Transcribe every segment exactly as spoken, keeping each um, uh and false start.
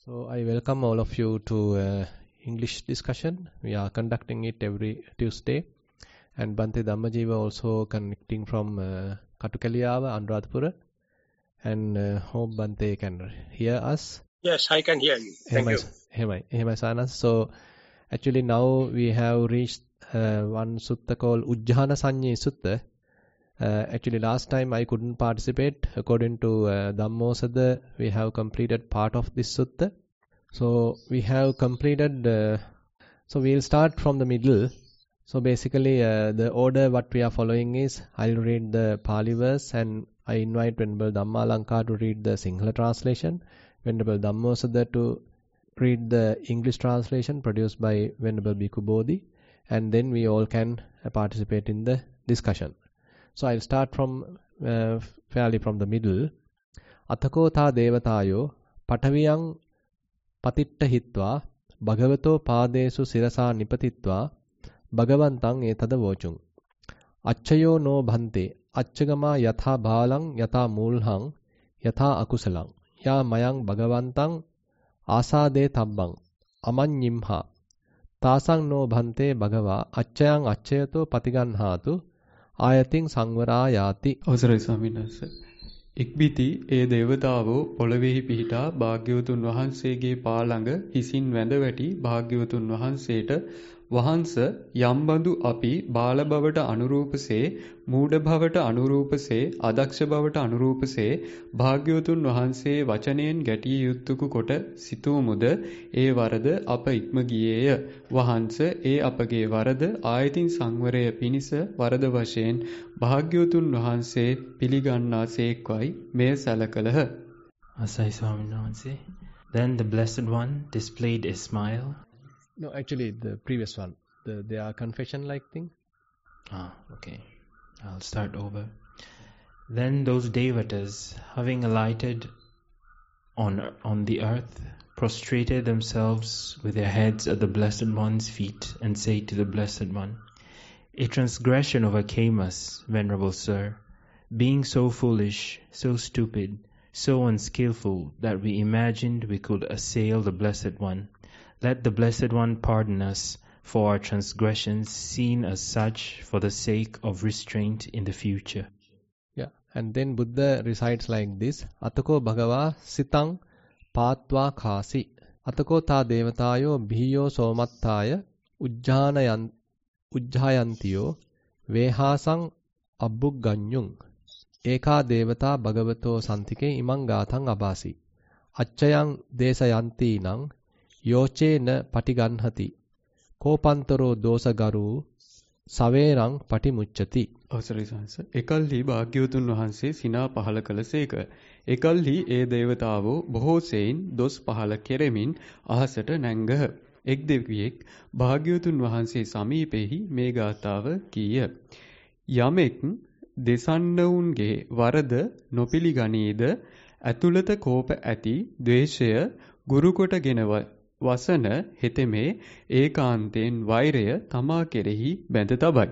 So I welcome all of you to uh, English discussion. We are conducting it every Tuesday, and Bante Dhammajiva also connecting from uh, Katukaliyawa, Anuradhapura, and uh, hope Bante can hear us. Yes, I can hear you. Thank you. Hemai Sanas. So actually now we have reached uh, one sutta called Ujjhana Sanye Sutta. Uh, actually last time I couldn't participate. According to uh, Dhammosada, we have completed part of this sutta. So we have completed, uh, so we'll start from the middle. So basically uh, the order what we are following is, I'll read the Pali verse and I invite Venerable Dhammalanka to read the Sinhala translation, Venerable Dhammosada to read the English translation produced by Venerable Bhikkhu Bodhi, and then we all can uh, participate in the discussion. So I'll start from uh, fairly from the middle. Atako tha devatayo pataviyang patitta hitva bhagavato padesu sirasa nipatitva bhagavantang etada vocung. Acchayo no bhante acchagama yatha bhalang yatha mulhang yatha akusalang ya mayang bhagavantang asade tabbang amanyimha tasang no bhante bhagava acchayang acchayato patiganhatu ආයතින් සංවරා යාති. අවසරයි ස්වාමීන් වහන්සේ. ඉක්බිති ඒ දේවතාවෝ පොළොවේහි පිහිටා භාග්‍යවතුන් වහන්සේගේ පා ළඟ හිසින් වැඳ වැටි භාග්‍යවතුන් වහන්සේට වහන්ස යම්බඳු අපි බාල බවට අනුරූපසේ මූඩ බවට අනුරූපසේ අදක්ෂ බවට අනුරූපසේ භාග්‍යවතුන් වහන්සේ වචනයෙන් ගැටිය යුත්තකු කොට සිතූමුද ඒ වරද අප ඉක්ම ගියේය. වහන්ස ඒ අපගේ වරද ආයතින් සංවරය පිණිස වරද වශයෙන් භාග්‍යවතුන් වහන්සේ පිළිගන්නාසේක්වයි මෙය සැලකලහ. Asai Swaminathan. Then the Blessed One displayed a smile. No, actually the previous one, the they are confession like thing. Ah, okay. I'll start over. Then those devatas, having alighted on on the earth, prostrated themselves with their heads at the Blessed One's feet and say to the Blessed One, "A transgression overcame us, Venerable Sir, being so foolish, so stupid, so unskillful that we imagined we could assail the Blessed One. Let the Blessed One pardon us for our transgressions, seen as such for the sake of restraint in the future." Yeah, and then Buddha recites like this: Atako bhagava sitang patva khasi atako ta devatayo bhiyo somattaya ujjhanayan ujjayantiyo vehasang abbugganyung eka devata bhagavato santike imang gathang abasi acchayang desayanti nang යෝචේ න පටිගන්හති කෝපන්තරෝ දෝසගරු සවේරං පටිමුච්චති. අවසරයි සංස. එකල්හි භාග්‍යවතුන් වහන්සේ සිනා පහල කළසේක. එකල්හි ඒ දේවතාවෝ බොහෝ සෙයින් දොස් පහල කෙරෙමින් අහසට නැංගහ. එක් දෙවියෙක් භාග්‍යවතුන් වහන්සේ සමීපෙහි මේ ගාථාව කීය. යමෙක් දෙසන්නවුන්ගේ වරද නොපිළිගනීද ඇතුළත කෝප ඇති ද්වේෂය ගුරුකොටගෙනව වසන හෙතෙමේ ඒකාන්තයෙන් වෛරය තමා කෙරෙහි බැඳ තබයි.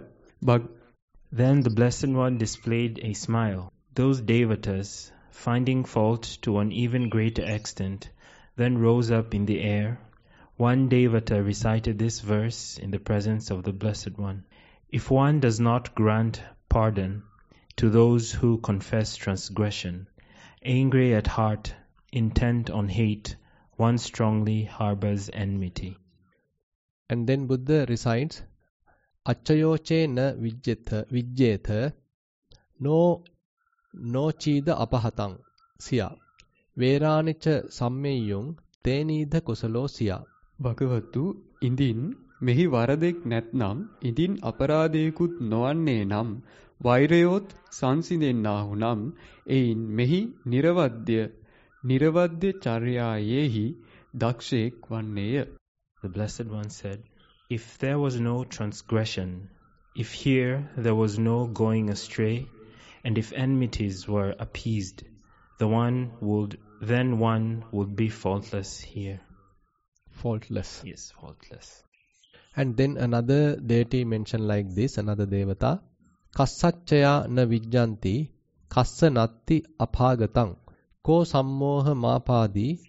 Then the Blessed One displayed a smile. Those devatas, finding fault to an even greater extent, then rose up in the air. One devata recited this verse in the presence of the Blessed One. If one does not grant pardon to those who confess transgression, angry at heart, intent on hate, one strongly harbors enmity. And then Buddha recites, Acchayoche na vijjetha vijjetha no no chida apahatang siya veranicha sammeyung tenidha kusalo siya. භගවතු ඉඳින් මෙහි වරදෙක් නැත්නම් ඉඳින් අපරාධයකුත් නොවන්නේ නම් වෛරයොත් සංසිඳෙන්නාහු නම් එයින් මෙහි නිර්වද්‍ය නිර්වද්‍ය චර්යායෙහි දක්ෂයෙක් වන්නේය. The Blessed One said, if there was no transgression, if here there was no going astray, and if enmities were appeased, the one would then one would be faultless here. Faultless. Yes, faultless. And then another deity mentioned like this, another devata, Kassacchaya na vijjanti kassa natti aphagatang ko sammoha mapadi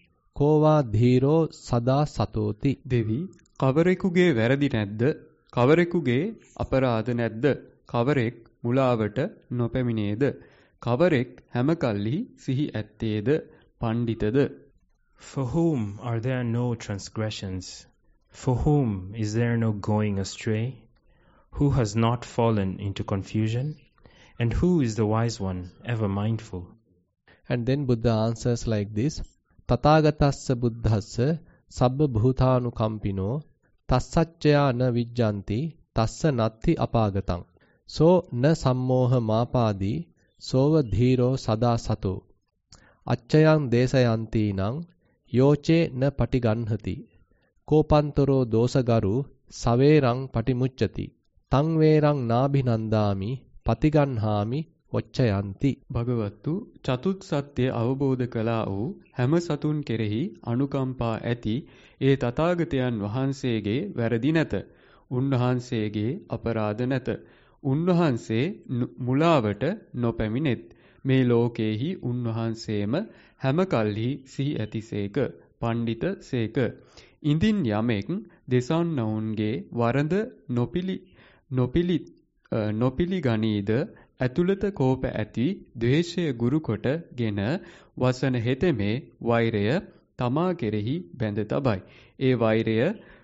කෝවා ධීරෝ සදා සතෝති. දෙවි කවරෙකුගේ වැරදි නැද්ද? කවරෙකුගේ අපරාධ නැද්ද? කවරෙක් මුලාවට නොපැමිණේද? කවරෙක් හැම කල්හි සිහි ඇත්තේද? පණ්ඩිතද? For whom are there no transgressions? For whom is there no going astray? Who has not fallen into confusion? And who is the wise one, ever mindful? And then Buddha answers like this. Tathagatassa buddhassa sabba bhutanukampino tassacchaya na vijjanti tassa natti apagatang. So na sammoha mapadi sova dhiro sada sato. Acchayang desayanti nang yoche na patiganhati. Kopantoro dosagaru saverang patimucchati. Tangverang nabhinandami patiganhami වච්චයන්ති. භගවත්තු චතුත් සත්‍ය අවබෝධ කළා වූ හැම සතුන් කෙරෙහි අනුකම්පා ඇති ඒ තථාගතයන් වහන්සේගේ වැරදි නැත. උන්වහන්සේගේ අපරාධ නැත. උන්වහන්සේ මුලාවට නොපැමිණෙත්. මේ ලෝකේහි උන්වහන්සේම හැම කල්හි සිහි ඇතිසේක. පණ්ඩිත සේක. ඉඳින් යමෙක් දෙසන්නවුන්ගේ වරද නොපිලි නොපිලි නොපිලිගනීද ඇතුළත කෝප ඇති ද්වේෂය ගුරු කොටගෙන වසන හෙතෙමේ වෛරය තමා කෙරෙහි බැඳ තබයි. ඒ වෛරය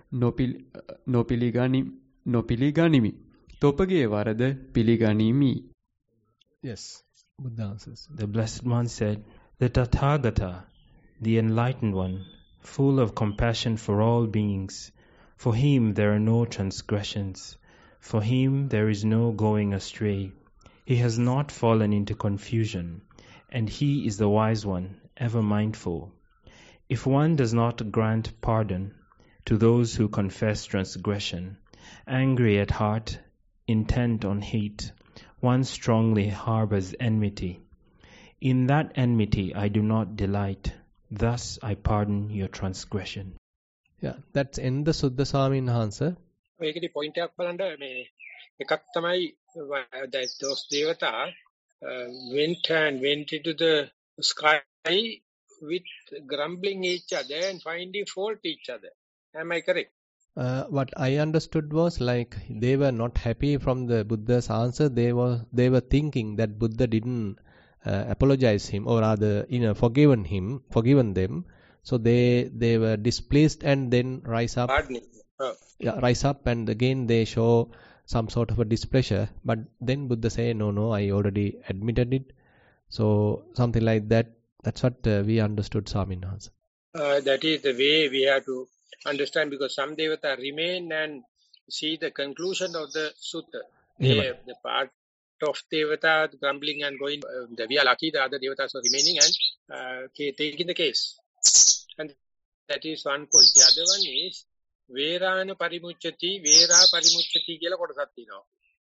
නොපිලිගනි නොපිලිගනිමි. තොපගේ වරද පිළිගනිමි. Yes, Buddha answers. The Blessed One said, the Tathagata, the Enlightened One, full of compassion for all beings, for him there are no transgressions, for him there is no going astray. He has not fallen into confusion, and he is the wise one, ever mindful. If one does not grant pardon to those who confess transgression, angry at heart, intent on hate, one strongly harbors enmity. In that enmity I do not delight. Thus I pardon your transgression. Yeah, that's in the Suddha Swamin answer. ඒකේ point එකක් බලන්න මේ එකක් තමයි that those devata uh, went and went into the sky with grumbling each other and finding fault each other. Am I correct? Uh, what I understood was like they were not happy from the Buddha's answer. They were they were thinking that Buddha didn't uh, apologize him, or rather, you know, forgiven him, forgiven them. So they they were displeased and then rise up. Pardoning. Oh. Yeah, rise up and again they show some sort of a displeasure. But then Buddha say, no, no, I already admitted it. So something like that. That's what uh, we understood Swamin answer. Uh, that is the way we have to understand, because some devata remain and see the conclusion of the sutta. They, Yeah, the part of devata grumbling and going, uh, the, we are lucky the other devatas are remaining and uh, taking the case. And that is one point. The other one is Verana parimucchati, Vera parimucchati කියලා කොටසක් තියෙනවා.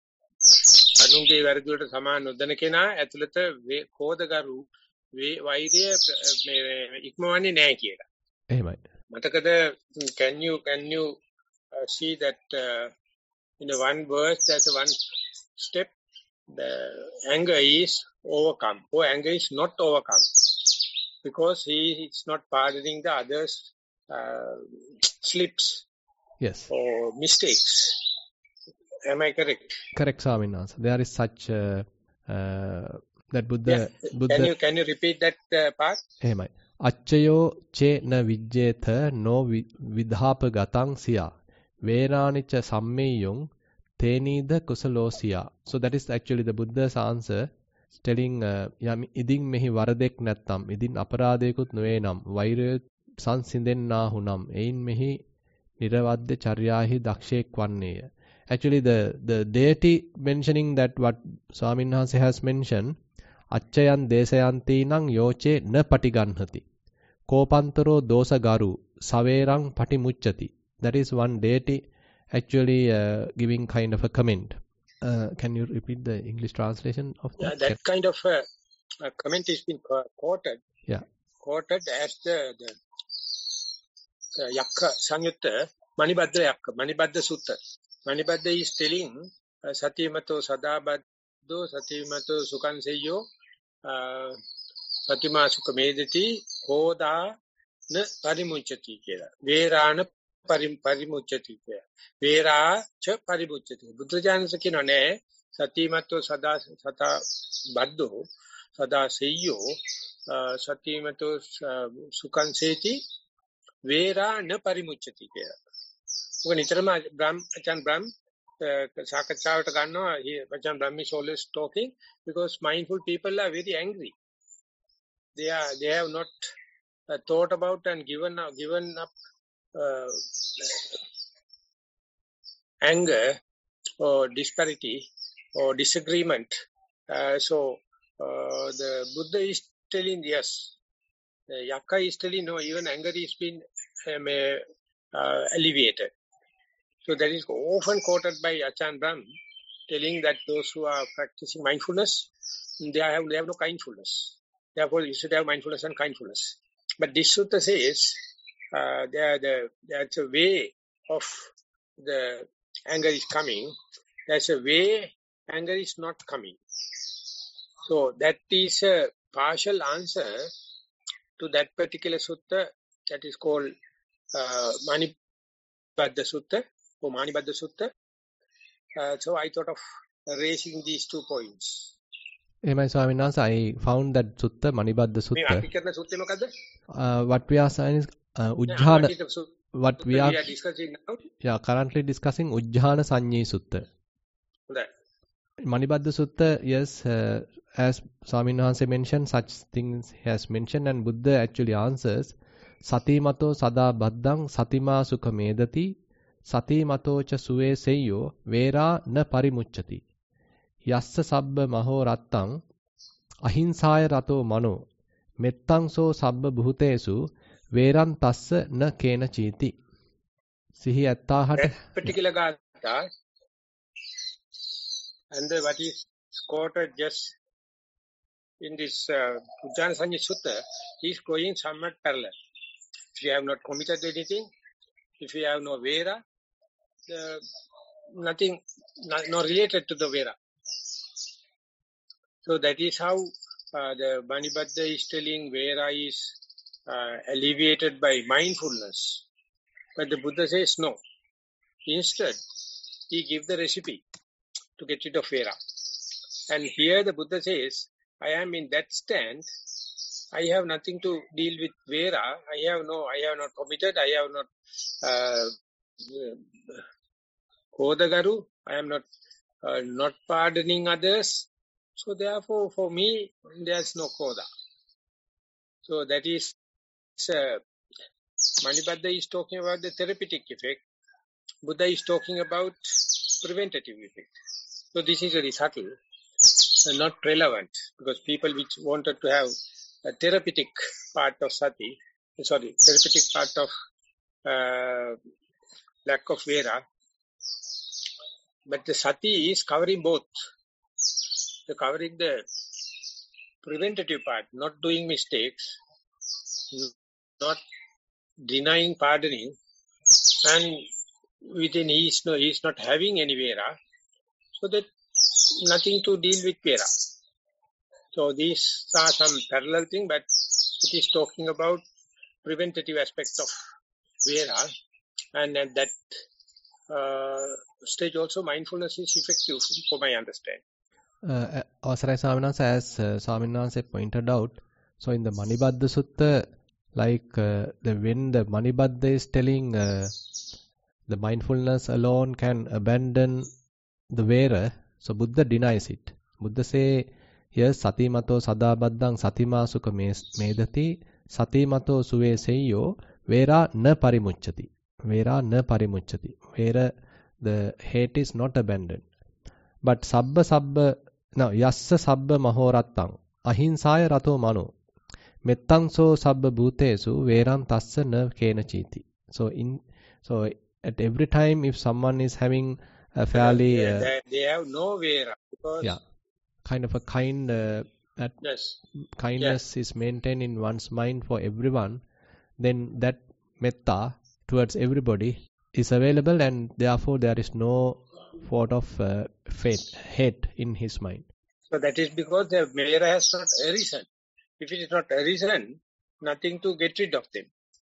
අනුන්ගේ වැරදි වලට සමාන නොදැන කෙනා ඇතුළත කෝධගරු වෛරය ඉක්මවන්නේ නැහැ කියලා. එහෙමයි. මතකද can you can you uh, see that uh, in a one verse there's a one step, the anger is overcome or anger is not overcome because he is not pardoning the others uh, slips. Yes. Or mistakes. Am I correct? Correct, Swamin answer. There is such uh, uh, that Buddha. Yeah. Buddha Can you can you repeat that uh, part? එහෙමයි. අච්චයෝ චේ න විජ්ජේත නෝ විධාපගතං සියා වේරානිච සම්මේයොං තේනීද කුසලෝසියා. So that is actually the Buddha's answer telling යම් ඉදින් මෙහි වරදෙක් නැත්නම් ඉදින් අපරාධයකුත් නොවේ නම් වෛරය සංසිඳෙන්නාහු නම් එයින් මෙහි නිරවද්‍ය චර්යාහි දක්ෂයෙක් වන්නේය. Actually the the deity mentioning that what Swamin Hanse has mentioned, acchayan desayanti nang yoche na patiganhati kopantaro dosa garu saverang patimucchati. That is one deity actually uh, giving kind of a comment. Uh, can you repeat the English translation of that? Yeah, that kind of uh, uh, comment is been quoted. Yeah. Quoted as the, the, the Yakka Sanyutta Manibadda Yakka, Manibadda Sutta. Manibadda is telling uh, Satimato Sadabaddo, Satimato Sukanseyo, uh, Satima Sukamediti, Hoda, na parimucchati kiyala. Verana parim parimucchati kiyala. Vera cha parimucchati. Buddhajanasa කියනවා නෑ සතිමත්ව සදා සතා බද්දෝ සදා සෙය්‍යෝ සතිමත්ව සුඛං සේති වේරා න පරිමුච්ඡති කියලා. ඔක නිතරම බ්‍රහ්ම අචාන් බ්‍රහ්ම සාකච්ඡාවට ගන්නවා. අචාන් බ්‍රහ්ම is always talking because mindful people are very angry. They are they have not uh, thought about and given up, given up uh, anger or disparity or disagreement. Uh, so uh, the Buddha is telling yes. The Yakka is telling no. Even anger is been um, uh, alleviated. So that is often quoted by Achan Brahm, telling that those who are practicing mindfulness, they have they have no kindfulness. Therefore, you should have mindfulness and kindfulness. But this sutta says uh, there the there's a way of the anger is coming. There's a way anger is not coming. So that is a partial answer to that particular sutta that is called uh, Manibadda Sutta or Manibadda Sutta. Uh, so I thought of raising these two points. Emai Swamina, I found that sutta, Manibadda Sutta. Uh, what we are saying is uh, Ujjhana. Yeah, what we are, we are discussing now. Yeah, currently discussing Ujjhana Sannyi Sutta. That. Manibadda Sutta, yes, uh, as Swamin Wahanse mentioned, such things he has mentioned, and Buddha actually answers, Sati mato sada baddang satima sukha medati, Sati mato cha suve seyyo, vera na parimucchati. Yassa sabba maho rattang, ahinsaya rato mano, mettang so sabba bhutesu, veran tassa na kena chiti. Sihi attahata. That particular gatha, and the, what is quoted just in this uh, Ujjhana Sannyi Sutta is going somewhat parallel. If you have not committed anything, if you have no Vera, uh, nothing, not, not related to the Vera. So that is how uh, the Manibadda is telling Vera is uh, alleviated by mindfulness. But the Buddha says no. Instead, he gives the recipe to get rid of Vera. And here the Buddha says, I am in that stand. I have nothing to deal with Vera. I have no, I have not committed. I have not uh, Kodagaru. I am not uh, not pardoning others. So therefore, for me, there's no Koda. So that is, uh, Manibadda is talking about the therapeutic effect. Buddha is talking about preventative effect. So this is very subtle. Not relevant, because people which wanted to have a therapeutic part of sati, sorry, therapeutic part of uh, lack of Vera, but the sati is covering both. The covering the preventative part, not doing mistakes, not denying pardoning, and within he is, no, he is not having any Vera, so that nothing to deal with Vera. So these are some parallel thing, but it is talking about preventative aspects of Vera, and at that uh, stage also mindfulness is effective for my understanding. Uh, Avasarai Swaminansa, as uh, Swaminansa pointed out, so in the Manibadda Sutta, like uh, the when the Manibadda is telling uh, the mindfulness alone can abandon the Vera, so Buddha denies it. Buddha say here Sati mato sada baddang satima sukha medati, Sati mato suve seyyo, Vera na parimucchati. Vera na parimucchati. Vera, the hate is not abandoned. But sabba sabba, now yassa sabba mahorattang, ahinsaya rato mano, mettang so sabba bhutesu, veram tassa na kena chiti. So in, so at every time if someone is having a fairly yeah, uh, they, they have no Vera, because yeah, kind of a kind uh, that yes. kindness yes. is maintained in one's mind for everyone, then that metta towards everybody is available, and therefore there is no thought of uh, fate, hate in his mind. So that is because the Vera has not arisen. If it is not arisen, nothing to get rid of them.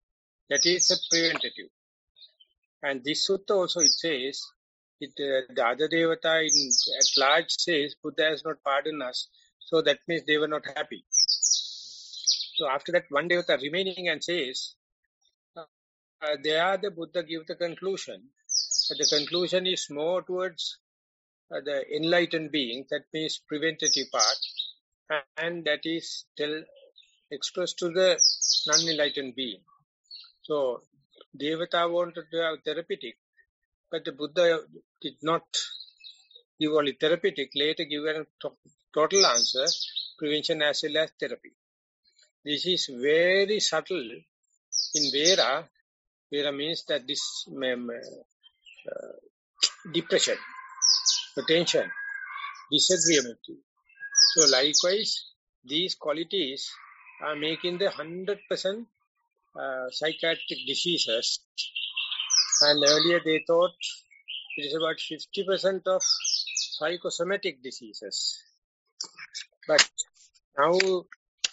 That is a preventative. And this sutta also it says, it, uh, the other devata in, at large says, Buddha has not pardoned us. So that means they were not happy. So after that, one devata remaining and says, uh, uh, there the Buddha gives the conclusion. But the conclusion is more towards uh, the enlightened being, that means preventative part, and that is tell expressed to the non-enlightened being. So devata wanted to have therapeutic, but the Buddha did not give only therapeutic, later give a to- total answer, prevention as well as therapy. This is very subtle in Vera. Vera means that this um, uh, depression, attention, disagreement. So likewise, these qualities are making the one hundred percent uh, psychiatric diseases. And earlier they thought it is about fifty percent of psychosomatic diseases. But now uh,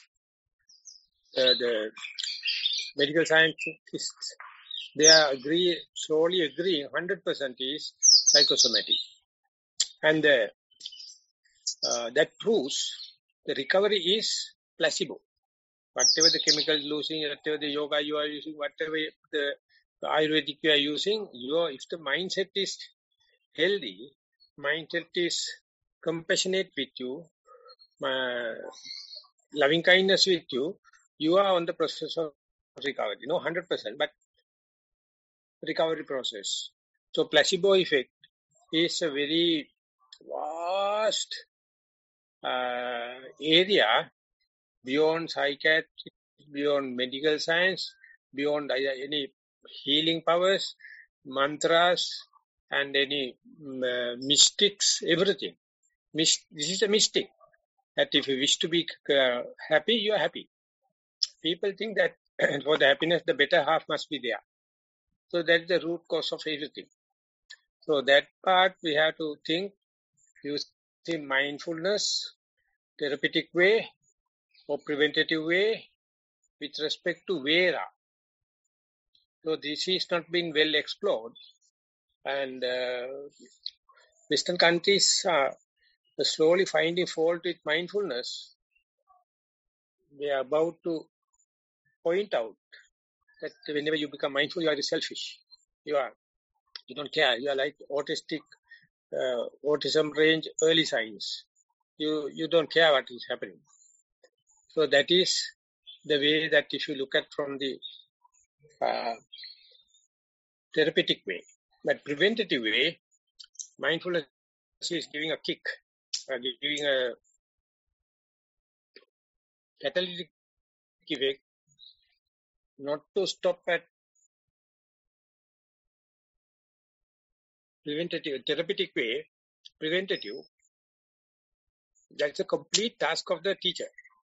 the medical scientists, they are agree, slowly agreeing one hundred percent is psychosomatic. And uh, uh, that proves the recovery is placebo. Whatever the chemical using, whatever the yoga you are using, whatever the, the Ayurvedic you are using, your, if the mindset is healthy, mindset is compassionate with you, uh, loving kindness with you, you are on the process of recovery. No, one hundred percent, but recovery process. So placebo effect is a very vast uh, area beyond psychiatry, beyond medical science, beyond any healing powers, mantras, and any uh, mystics, everything. Myst- this is a mystic. That if you wish to be uh, happy, you are happy. People think that for the happiness, the better half must be there. So that is the root cause of everything. So that part we have to think, using mindfulness, therapeutic way, or preventative way, with respect to Vera. So this is not been well explored. And uh, Western countries are slowly finding fault with mindfulness. They are about to point out that whenever you become mindful, you are selfish. You are, you don't care. You are like autistic, uh, autism range early signs. You you don't care what is happening. So that is the way that if you look at from the uh, therapeutic way. But preventative way, mindfulness is giving a kick, uh, giving a catalytic effect, not to stop at preventative, therapeutic way, preventative. That's a complete task of the teacher.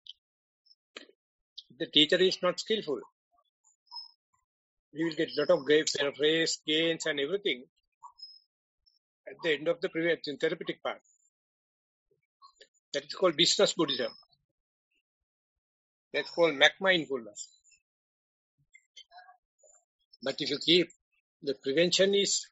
The teacher is not skillful. He will get a lot of great praise, gains and everything at the end of the preventive therapeutic part. That is called business Buddhism. That's called Mac mindfulness. But if you keep, the prevention is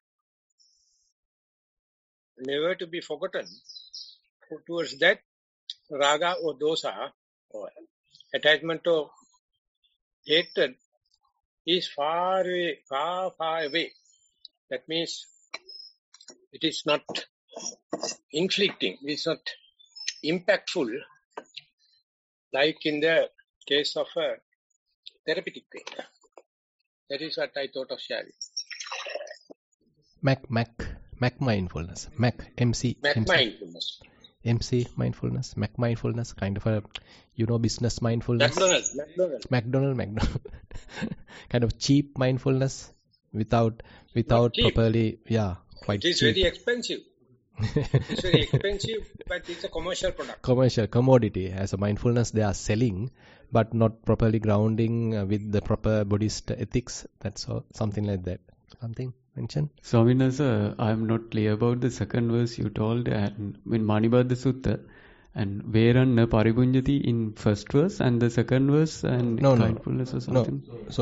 never to be forgotten. Towards that, raga or dosa, or attachment or hatred, is far away, far, far away. That means it is not inflicting, it is not impactful, like in the case of a therapeutic way. That is what I thought of sharing. Mac, Mac, Mac mindfulness. Mac, M C. Mac M C. mindfulness. M C mindfulness, Mac mindfulness, kind of a, you know, business mindfulness. McDonald's, McDonald's. McDonald, McDonald. Kind of cheap mindfulness without, without properly, yeah, quite It is cheap. very expensive. It's very expensive, but it's a commercial product. Commercial, commodity. As a mindfulness, they are selling, but not properly grounding uh, with the proper Buddhist ethics. That's all, something like that. Something mentioned? Swaminasa, I am not clear about the second verse you told and in Manibadha Sutta and Veranna Paribunjati in first verse and the second verse and No, no. kindfulness or something. No. So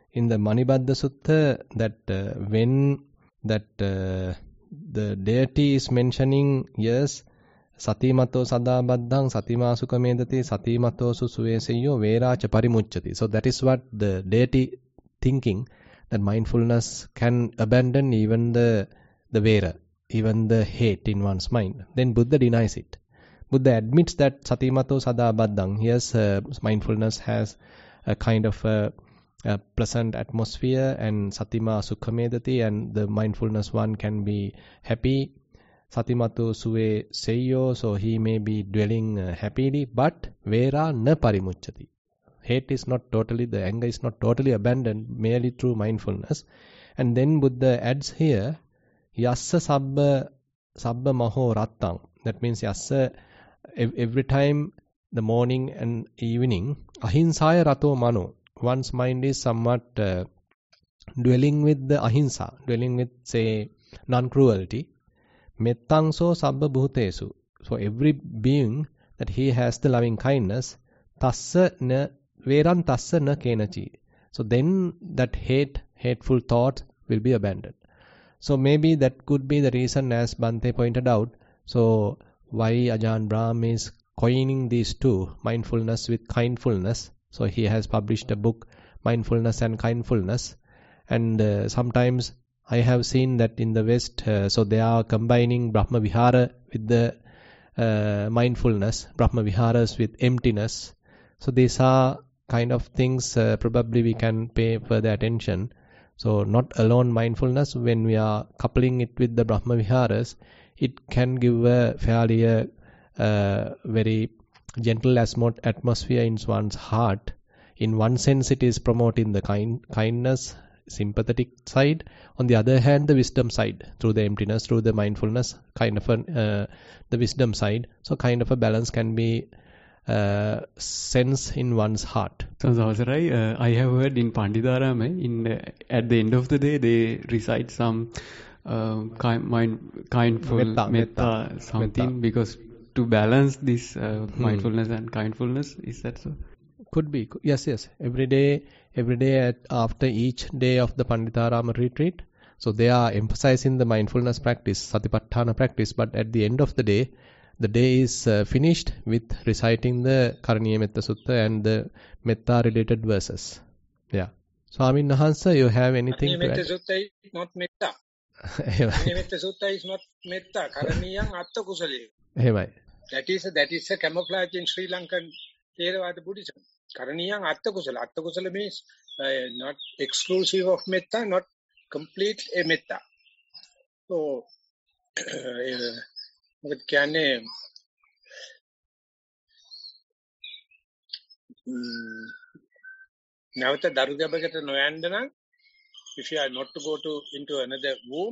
in the Manibadda Sutta that uh, when that uh, the deity is mentioning, yes, Satimato Sadabaddhang Satimasu Kamedati Satimato Susuveseyo Veracha Parimuchati. So that is what the deity thinking, that mindfulness can abandon even the the Vera, even the hate in one's mind. Then Buddha denies it. Buddha admits that Satimato Sadabaddhang, yes, uh, mindfulness has a kind of a, a pleasant atmosphere, and Satima Sukhamedati, and the mindfulness one can be happy. Satimato Suve Seyo, so he may be dwelling uh, happily, but Vera na parimuchati. Hate is not totally, the anger is not totally abandoned merely through mindfulness. And then Buddha adds here, Yassa Sabba Sabba Maho Rattang. That means Yassa, every time, the morning and evening, Ahinsaya Rato Mano. One's mind is somewhat uh, dwelling with the Ahimsa, dwelling with, say, non-cruelty. Mettangso sabba bhutesu. So every being that he has the loving kindness, tassa na veran tassa na kenachi. So then that hate, hateful thought will be abandoned. So maybe that could be the reason, as Bhante pointed out. So why Ajahn Brahm is coining these two, mindfulness with kindfulness. So he has published a book, Mindfulness and Kindfulness. And uh, sometimes I have seen that in the West, uh, so they are combining Brahma Vihara with the uh, mindfulness, Brahma Viharas with emptiness. So these are kind of things uh, probably we can pay further attention. So not alone mindfulness, when we are coupling it with the Brahma Viharas, it can give a fairly uh, uh, very gentle atmosphere in one's heart. In one sense, it is promoting the kind kindness, sympathetic side. On the other hand, the wisdom side, through the emptiness, through the mindfulness, kind of a, uh, the wisdom side. So kind of a balance can be uh, sensed in one's heart. So Savasarai, uh, I have heard in Panditharama, in uh, at the end of the day, they recite some uh, kind, mind, kindful metta, metta, metta something, metta. because to balance this uh, Hmm. mindfulness and kindfulness. Is that so? Could be. Yes, yes. Every day, every day at, after each day of the Panditharama retreat, so they are emphasizing the mindfulness practice, Satipatthana practice, but at the end of the day, the day is uh, finished with reciting the Karaniya Metta Sutta and the Metta related verses. Yeah. Swamin Wahanse, you have anything Karaniya to Metta add? Sutta is not Metta. Karaniya Metta Sutta is not Metta. Karaniyang Atta Kusale. Hey, That is, that is a camouflage in Sri Lankan Theravada Buddhism. Karaniyang Atta Kusala. Atta Kusala means uh, not exclusive of Metta, not complete a Metta. So, what can I... Navata Darugabagata Noyandana, if you are not to go to into another womb,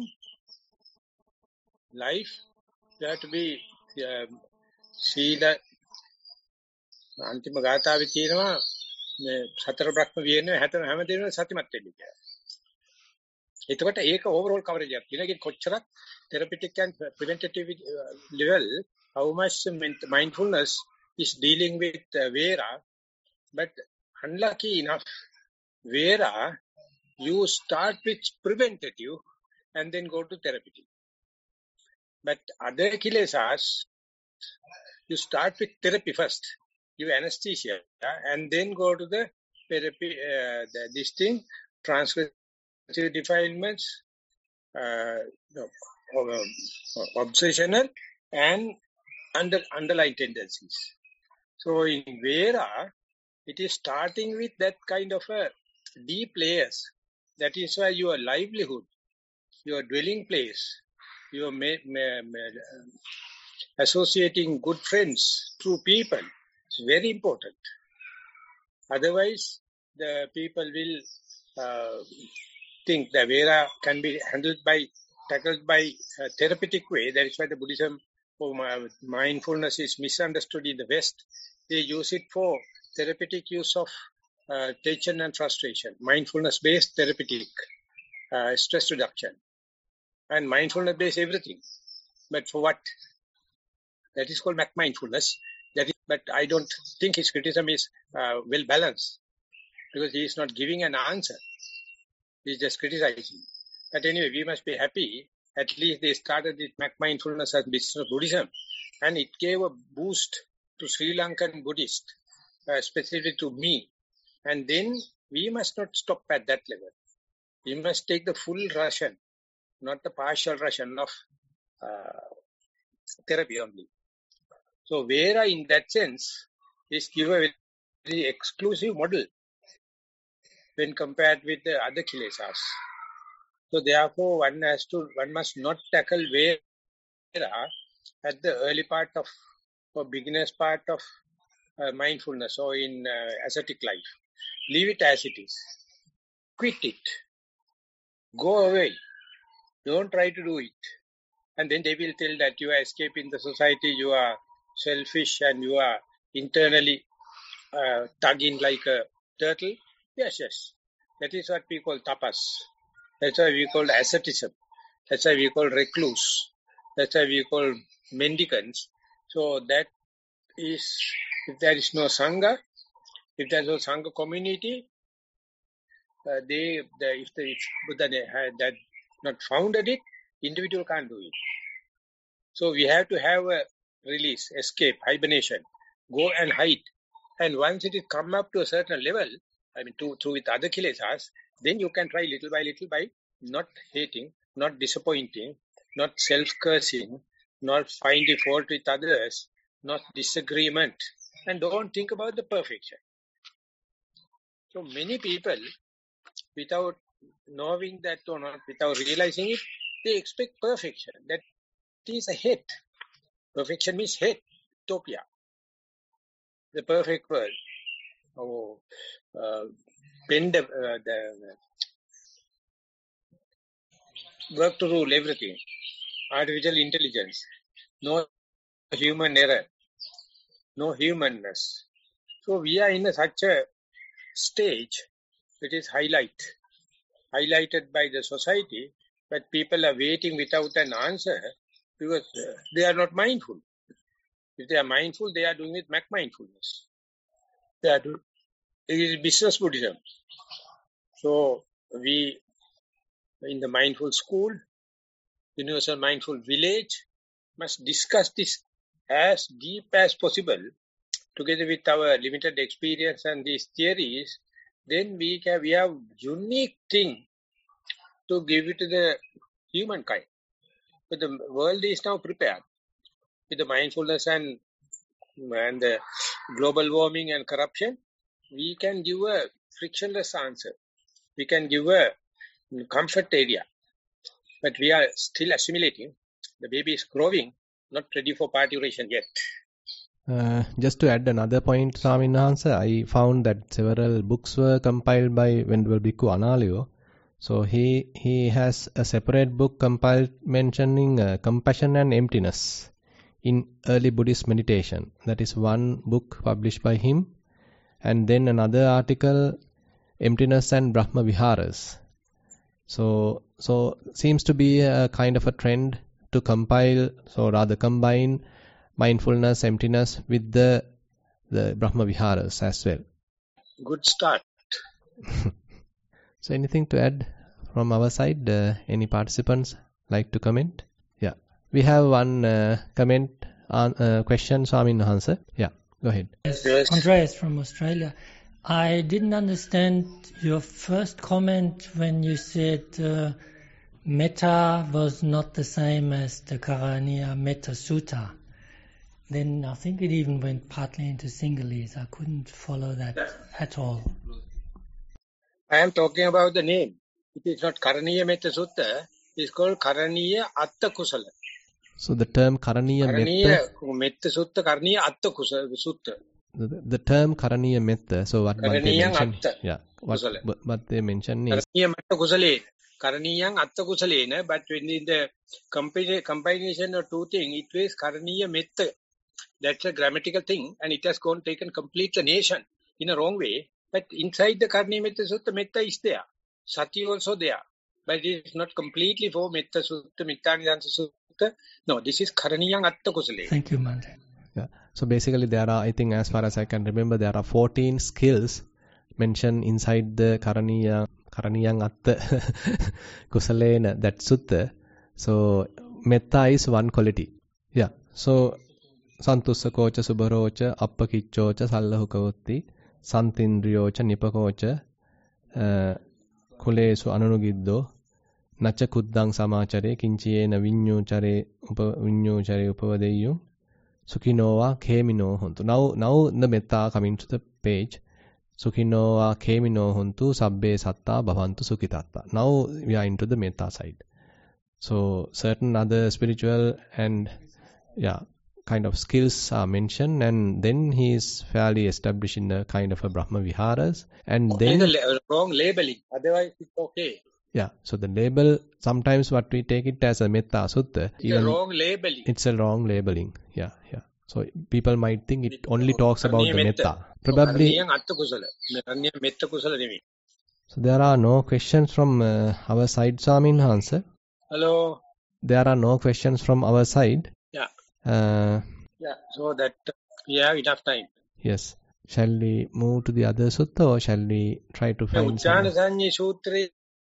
life, you have to be um, Sila Antima Gata Vitina, Satara Brahma Vienna, Hatton Hamadina, Satimatilika. It's got a overall coverage. You know, in Kochara, therapeutic and preventative level, how much mindfulness is dealing with uh, Vera, but unlucky enough, Vera, you start with preventative and then go to therapeutic. But other kilesas, you start with therapy first, you anesthesia, and then go to the therapy, uh, the, this thing, transgressive defilements, uh, no, obsessional, and under, underlying tendencies. So in Vera, it is starting with that kind of a deep layers. That is why your livelihood, your dwelling place, your ma ma ma associating good friends through people is very important. Otherwise, the people will uh, think the Vera can be handled by, tackled by a therapeutic way. That is why the Buddhism or mindfulness is misunderstood in the West. They use it for therapeutic use of uh, tension and frustration, mindfulness-based therapeutic uh, stress reduction, and mindfulness-based everything. But for what? That is called mindfulness. That is, but I don't think his criticism is uh, well balanced. because he is not giving an answer. He is just criticizing. But anyway, we must be happy. At least they started with mindfulness as business Buddhism. And it gave a boost to Sri Lankan Buddhists, uh, specifically to me. And then we must not stop at that level. We must take the full ration, not the partial ration of uh, therapy only. So Vera, in that sense, is give a very exclusive model when compared with the other kilesas. So therefore, one has to, one must not tackle Vera at the early part of, or beginner's part of uh, mindfulness or in uh, ascetic life. Leave it as it is. Quit it. Go away. Don't try to do it. And then they will tell that you are escaping the society, you are selfish and you are internally uh, tugging like a turtle. Yes, yes. That is what we call tapas. That's why we call asceticism. That's why we call recluse. That's why we call mendicants. So that is, if there is no Sangha, if there is no Sangha community, uh, they, the, if the if Buddha they had that not founded it, individual can't do it. So we have to have a release, escape, hibernation, go and hide. And once it is come up to a certain level, I mean, to, through with other kilesas, then you can try little by little by not hating, not disappointing, not self-cursing, not finding fault with others, not disagreement, and don't think about the perfection. So many people, without knowing that or not, without realizing it, they expect perfection. That is a hate. Perfection means hate, utopia. The perfect world. Oh, uh, bend the, uh, the work to rule everything. Artificial intelligence. No human error. No humanness. So we are in a, such a stage that is highlight, highlighted by the society, but people are waiting without an answer because uh, they are not mindful. If they are mindful, they are doing it Mac mindfulness. They are doing it is business Buddhism. So we, in the mindful school, Universal Mindful Village, must discuss this as deep as possible together with our limited experience and these theories. Then we can, we have unique thing to give it to the humankind. But the world is now prepared with the mindfulness and and the global warming and corruption. We can give a frictionless answer. We can give a comfort area. But we are still assimilating. The baby is growing, not ready for parturition yet. Uh, just to add another point, Swamin Wahanse, I found that several books were compiled by Venerable Bhikkhu Analayo. So he he has a separate book compiled mentioning uh, compassion and emptiness in early Buddhist meditation. That is one book published by him. And then another article, Emptiness and Brahma Viharas. So, so seems to be a kind of a trend to compile, so rather combine mindfulness, emptiness with the the Brahma Viharas as well. Good start. So anything to add from our side? Uh, any participants like to comment? Yeah. We have one uh, comment, on, uh, question, Swamin Wahanse. Yeah, go ahead. Yes, Andreas from Australia. I didn't understand your first comment when you said uh, metta was not the same as the Karaniya Metta Sutta. Then I think it even went partly into Sinhalese. I couldn't follow that at all. I am talking about the name. It is not Karaniya Metta Sutta. It is called Karaniya Atta Kusala. So the term Karaniya Metta... Metta Sutta, Karaniya Atta Kusala Sutta. The, the term Karaniya Metta, so what they mention, yeah, what, what they mention is... Karaniya Metta Kusale. Karaniyang Atta Kusalena, but when in the combination of two things, it was Karaniya Metta. That's a grammatical thing, and it has gone taken complete the nation in a wrong way. But inside the Karaniya Metta Sutta, Metta is there. Sati also there. But it is not completely for Metta Sutta, Metta Nidanta Sutta. No, this is Karaniyang Atta Kusale. Thank you, Mante. Yeah. So basically there are, I think as far as I can remember, there are fourteen skills mentioned inside the Karaniya Karaniyang Atta Kusalena, that sutta. So metta is one quality. Yeah. So Santussakocha Subharocha Appakichocha Sallahukavotti Santindriyocha Nipakocha Kulesu Anunugiddo Nacha Kuddang Samachare Kinchiena Vinyu Chare Upa Vinyu Chare Upavadeyu Sukinoa Kemino Huntu. Now now the metta coming to the page. Sukinoa Kemino Huntu Sabbe Satta Bhavantu Sukitatta. Now we are into the metta side. So certain other spiritual and yeah kind of skills are mentioned, and then he is fairly established in a kind of a Brahma Viharas. And then the la- wrong labeling, otherwise it's okay. Yeah, so the label, sometimes what we take it as a Metta Sutta. It's a wrong labeling. It's a wrong labeling. Yeah, yeah. So people might think it only talks about the Metta. Probably. So there are no questions from uh, our side, Swamin Hansa. Hello. There are no questions from our side. Yeah. Uh, yeah, so that uh, we have enough time. Yes. Shall we move to the other sutta, or shall we try to find Ujjhana Sannye Sutre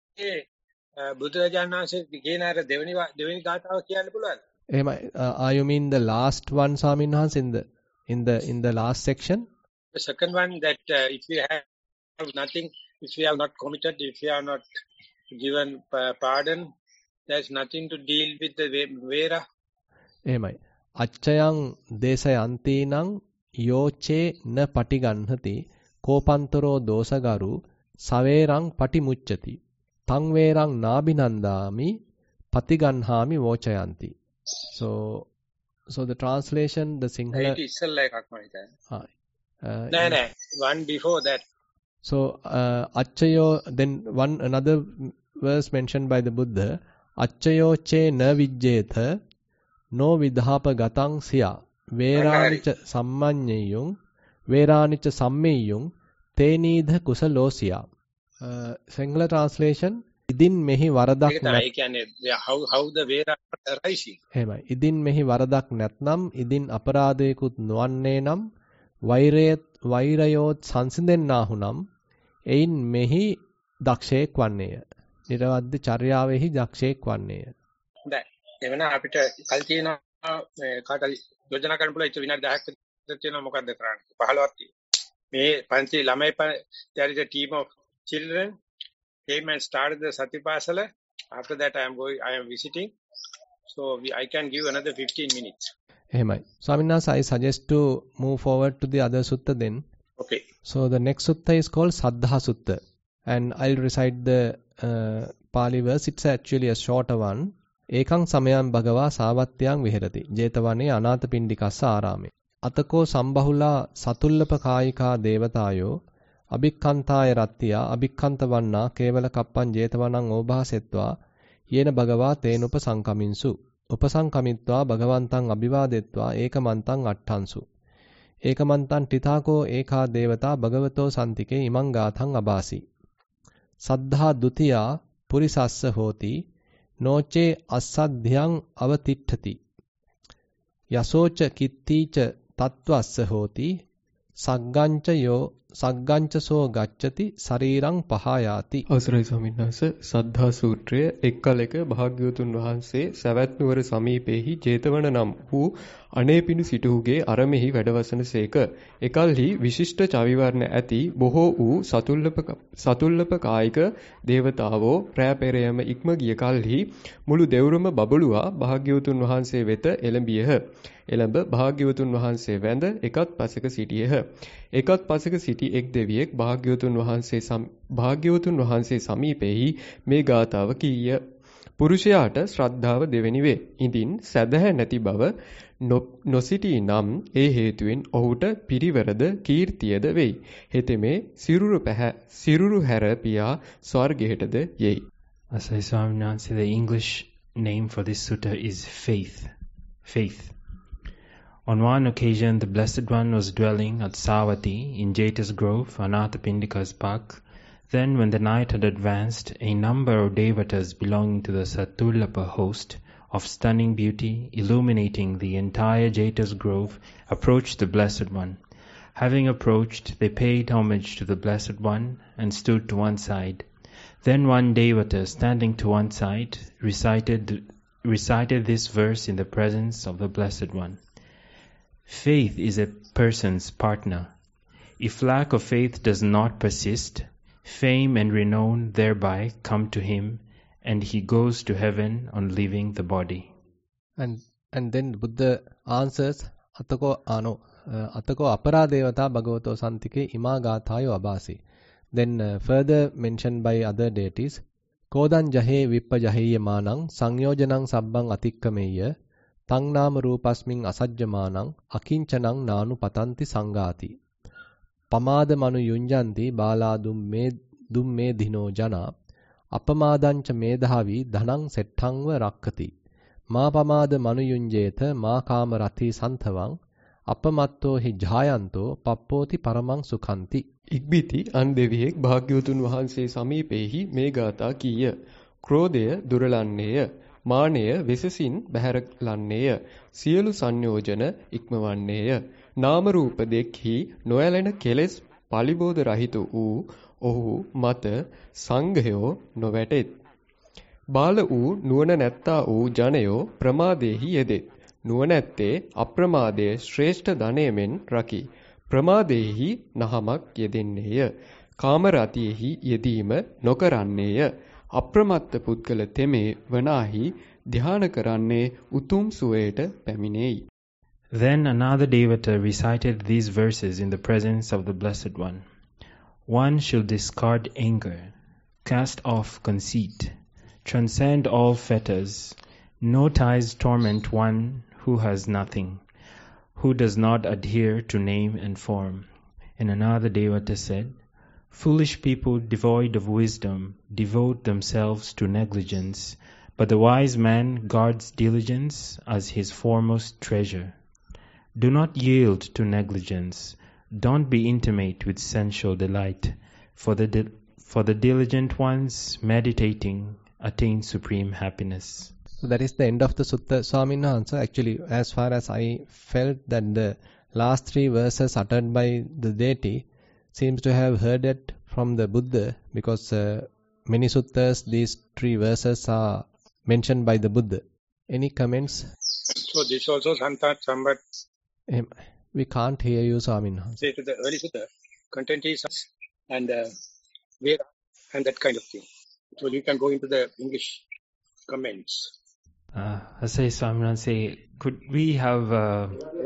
බුදුරජාණන් වහන්සේ කියන අර දෙවෙනි දෙවෙනි ගාථාව කියන්න පුළුවන්ද? එහෙමයි. Uh, you mean the last one, Swamin Hans, in the in the in the last section? The second one, that uh, if we have nothing, if we have not committed, if we have not given uh, pardon, there's nothing to deal with the Vera. එහෙමයි. අච්චයන් දේශයන්තීනං යෝචේ න පටිගන්හති කෝපන්තරෝ දෝසගරු සවේරං පටිමුච්චති තං වේරං නාබිනන්දාමි පතිගන්හාමි වෝචයන්ති. So so the translation, the Sinhala, it is like Akmanita. uh, uh, no no one before that. So uh, acchayo, then one another verse mentioned by the Buddha, acchayo che na vijjetha no vidhapa gatang siya veranicha sammanyeyung veranicha sammeyung tenidha kusalosiya. Uh, Sinhala translation, ඉදින් මෙහි වරදක් නැහැ. කියන්නේ how how the Vera arising. එහෙමයි. ඉදින් මෙහි වරදක් නැත්නම් ඉදින් අපරාධයකුත් නොවන්නේ නම් වෛරයත් වෛරයෝත් සංසිඳෙන්නාහු නම් එයින් මෙහි දක්ෂයෙක් වන්නේය. නිර්වද්‍ය චර්යාවෙහි දක්ෂයෙක් වන්නේය. හොඳයි. එවන අපිට කල් තියෙනවා කාටද යෝජනා කරන්න පුළුවන්. ඉත විනාඩි දහයක් විතර තියෙනවා. මොකද්ද කරන්නේ? පහළොවක් තියෙනවා. මේ පන්ති ළමයි there is a team of children came and started the Satipasala. After that I am going I am visiting. So we, I can give another fifteen minutes. එහෙමයි. Swamin Hansa, I suggest to move forward to the other sutta then. Okay. So the next sutta is called Saddha Sutta, and I'll recite the uh, Pali verse. It's actually a shorter one. Ekang samayam bhagava savattyang viherati jetavane anatapindikassa arame atako sambahula satullapa kayika devatayo අභික්ඛන්තාය රත්තියා අභික්ඛන්ත වන්නා කේවල කප්පං ජේතවනං ඕභාසෙත්වා යේන භගවා තේන උපසංකමින්සු උපසංකමිත්වා භගවන්තං අභිවාදෙත්වා ඒකමන්තං අට්ඨංසු ඒකමන්තං ටිතාකෝ ඒකා දේවතා භගවතෝ සම්තිකේ ඉමං ගාථං අබාසි සද්ධා ဒ ුතියා පුරිසස්ස හෝති නොචේ අස්සද්ධ්‍යං අවතිට්ඨති යසෝච කිත්තීච තත්වස්ස හෝති සග්ගංච යෝ සග්ගංචසෝ ගච්ඡති ශරීරං පහයාති. අවසරයි ස්වාමීන් වහන්සේ, සද්ධා සූත්‍රය එක් කලෙක භාග්‍යවතුන් වහන්සේ සවැත් නුවර සමීපෙහි ජේතවන නම් වූ අනේපිඬු සිටුහුගේ අරමෙහි වැඩවසනසේක. එකල්හි විශිෂ්ට චවිවර්ණ ඇති බොහෝ වූ සතුල්ලප සතුල්ලප කායික දේවතාවෝ රැ පෙරයම ඉක්ම ගිය කල්හි මුළු දෙවුරම බබළුවා භාග්‍යවතුන් වහන්සේ වෙත එළඹියහ. එළඹ භාග්‍යවතුන් වහන්සේ වැඳ එකත් පසක සිටියහ. එකත් පසක සිටි එක් දෙවියෙක් භාග්‍යවතුන් වහන්සේ භාග්‍යවතුන් වහන්සේ සමීපෙහි මේ ගාථාව කීය. පුරුෂයාට ශ්‍රද්ධාව දෙවෙනි වේ. ඉදින් සැදැහැ නැති බව නොසිටී නම් ඒ හේතුවෙන් ඔහුට පිරිවරද කීර්තියද වෙයි. හෙතෙමේ සිරුරු පැහැ සිරුරු හැර පියා ස්වර්ගයටද යයි. Asai Swamin Hansa, the English name for this sutta is faith. Faith. On one occasion, the Blessed One was dwelling at Savatthi in Jeta's Grove, Anathapindika's park. Then, when the night had advanced, a number of devatas belonging to the Satullapa host of stunning beauty, illuminating the entire Jeta's Grove, approached the Blessed One. Having approached, they paid homage to the Blessed One and stood to one side. Then one Devata, standing to one side, recited, recited this verse in the presence of the Blessed One. Faith is a person's partner. If lack of faith does not persist, fame and renown thereby come to him, and he goes to heaven on leaving the body. And and then Buddha answers, Atako ano, Atako apara devata bhagavato santike ima gathayo abasi. Then uh, further mentioned by other deities, Kodan jahe vippajaheya manang sangyojanang sabbang atikkameya tang nama rupasming asajjamanang akinchanang nanu patanti sangati. Pamada manu yunjanti bala dumme dumme dhino jana apamadancha medhavi dhanang settangva rakkati. Ma pamada manu yunjeta ma kama rati santhavang අපමත්තෝ හි ජායන්තෝ පප්පෝති පරමං සුඛන්ති. ඉක්බිති අන් දෙවියෙක් භාග්‍යවතුන් වහන්සේ සමීපෙහි මේ ගාථා කීය. ක්‍රෝධය දුරලන්නේය, මානය වෙසසින් බැහැරලන්නේය, සියලු සංයෝජන ඉක්මවන්නේය. නාම රූප දෙක්හි නොයැලෙන කෙලෙස් පලිබෝධ රහිත වූ ඔහු මත සංඝයෝ නොවැටෙත්. බාල වූ නුවණ නැත්තා වූ ජනයෝ ප්‍රමාදෙහි යෙදෙත්. නුවණැත්තේ අප්‍රමාදයේ ශ්‍රේෂ්ඨ ධනයමෙන් රකි. ප්‍රමාදයෙහි නහමක් යෙදෙන්නේය. කාමරතියෙහි යෙදීම නොකරන්නේය. අප්‍රමත්ත පුද්ගල තෙමේ වනාහි ධ්‍යාන කරන්නේ උතුම් සුවයට පැමිණෙයි. Then another Devata recited these verses in the presence of the Blessed One. One shall discard anger, cast off conceit, transcend all fetters. No ties torment one who has nothing, who does not adhere to name and form. And another Devata said, foolish people devoid of wisdom devote themselves to negligence, but the wise man guards diligence as his foremost treasure. Do not yield to negligence. Don't be intimate with sensual delight, for the, di- for the diligent ones meditating attain supreme happiness. So that is the end of the Sutta. Swamin Wahanse, actually, as far as I felt that the last three verses uttered by the deity seems to have heard it from the Buddha, because uh, many suttas, these three verses are mentioned by the Buddha. Any comments? So this also sometimes somewhat... Um, we can't hear you, Swamin Wahanse. Say to the early sutta, content is and uh, Veda and that kind of thing. So you can go into the English comments. Uh, I say, Swamin say, could we have uh,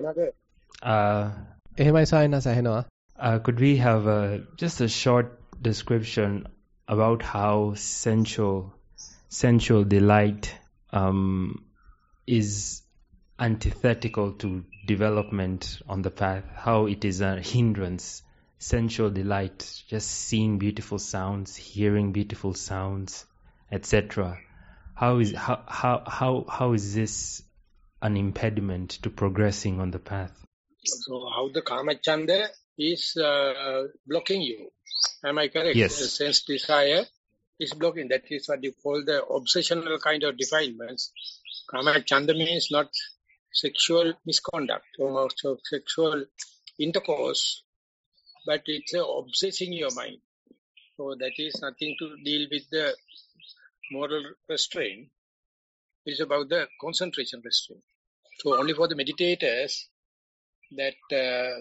uh, එහෙමයි සායනස ඇහෙනවා. uh, could we have uh, just a short description about how sensual sensual delight um, is antithetical to development on the path, how it is a hindrance. Sensual delight, just seeing beautiful sounds, hearing beautiful sounds, et cetera. How is how how how how is this an impediment to progressing on the path? So how the Kamachanda is uh, blocking you? Am I correct? Yes. The sense desire is blocking. That is what you call the obsessional kind of defilements. Kamachanda means not sexual misconduct or sexual intercourse, but it's uh, obsessing your mind. So that is nothing to deal with the moral restraint. It's about the concentration restraint. So only for the meditators that uh,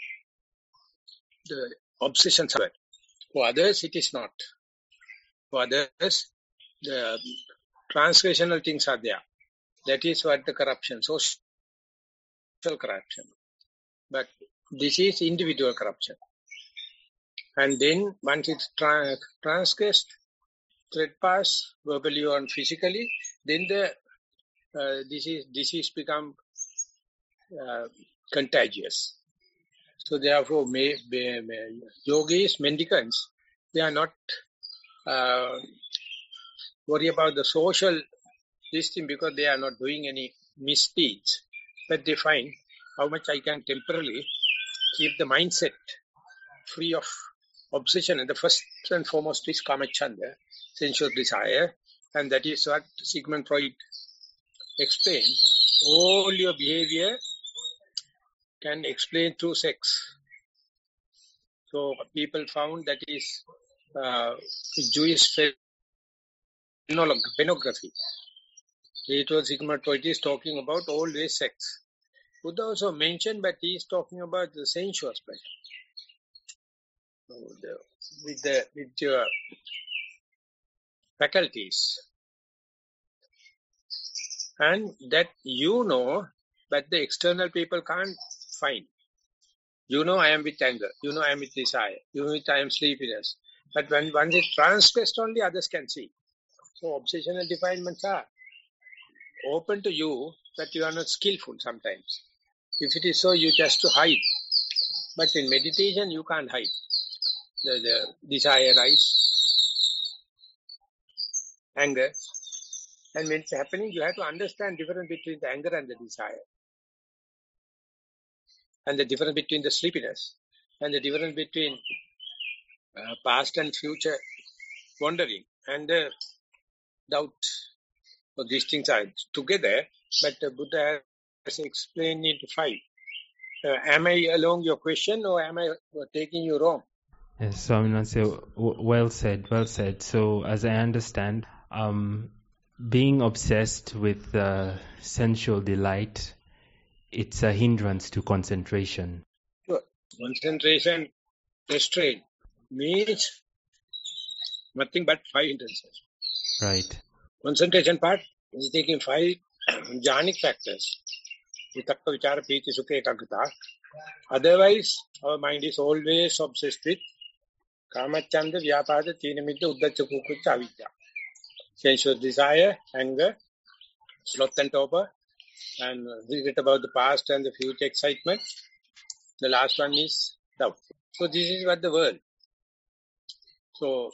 the obsessions are. For others, it is not. For others, the transgressional things are there. That is what the corruption, social corruption. But this is individual corruption. And then once it's tra- transgressed, trespass, verbally or physically, then the uh, disease, disease become uh, contagious. So therefore, may, may, may, yogis, mendicants, they are not uh, worry about the social this thing because they are not doing any misdeeds. But they find how much I can temporarily keep the mindset free of obsession. And the first and foremost is Kamachanda, sensual desire. And that is what Sigmund Freud explained. All your behavior can explain through sex. So people found that is uh, Jewish pornography. It was Sigmund Freud is talking about always sex. Buddha also mentioned, but he is talking about the sensuous pleasure. So the, with the with your faculties, and that you know, but the external people can't find. You know, I am with anger. You know, I am with desire. You know, I am sleepiness. But when once it's transgressed, only others can see. So obsessional defilements are open to you, but you are not skillful sometimes. If it is so, you just to hide. But in meditation, you can't hide. The, the desire rise, anger. And when it's happening, you have to understand the difference between the anger and the desire. And the difference between the sleepiness. And the difference between uh, past and future wandering. And the doubt. So these things are together. But the Buddha has explained into five. Uh, am I along your question or am I taking you wrong? Yes, Swaminathan, well said, well said. So, as I understand, um, being obsessed with uh, sensual delight, it's a hindrance to concentration. Sure. Concentration restraint means nothing but five hindrances. Right. Concentration part is taking five jhanic factors. Vitakka, vichara, piti, sukha, ekaggata. Otherwise, our mind is always obsessed with Kamachanda, Vyapada, Tinamidda, Uddacha, Kukucha, Avidya. Sensuous desire, anger, sloth and torpor, and regret about the past and the future excitement. The last one is doubt. So this is what the world. So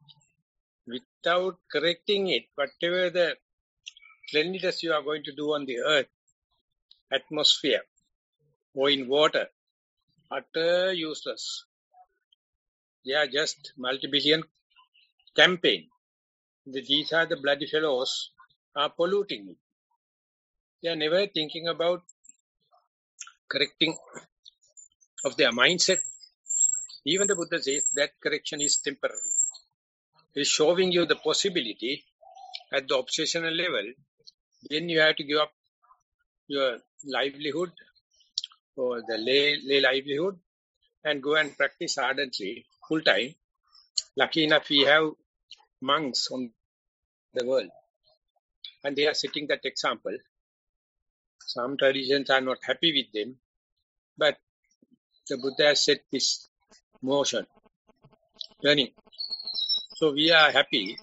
without correcting it, whatever the cleanliness you are going to do on the earth, atmosphere, or in water, utter useless. They are just multi-billion campaign. These are the bloody fellows are polluting it. They are never thinking about correcting of their mindset. Even the Buddha says that correction is temporary. He is showing you the possibility at the obsessional level. Then you have to give up your livelihood or the lay, lay livelihood and go and practice ardently, full time. Lucky enough, we have monks on the world and they are setting that example. Some traditions are not happy with them, but the Buddha has set this motion, learning. So we are happy.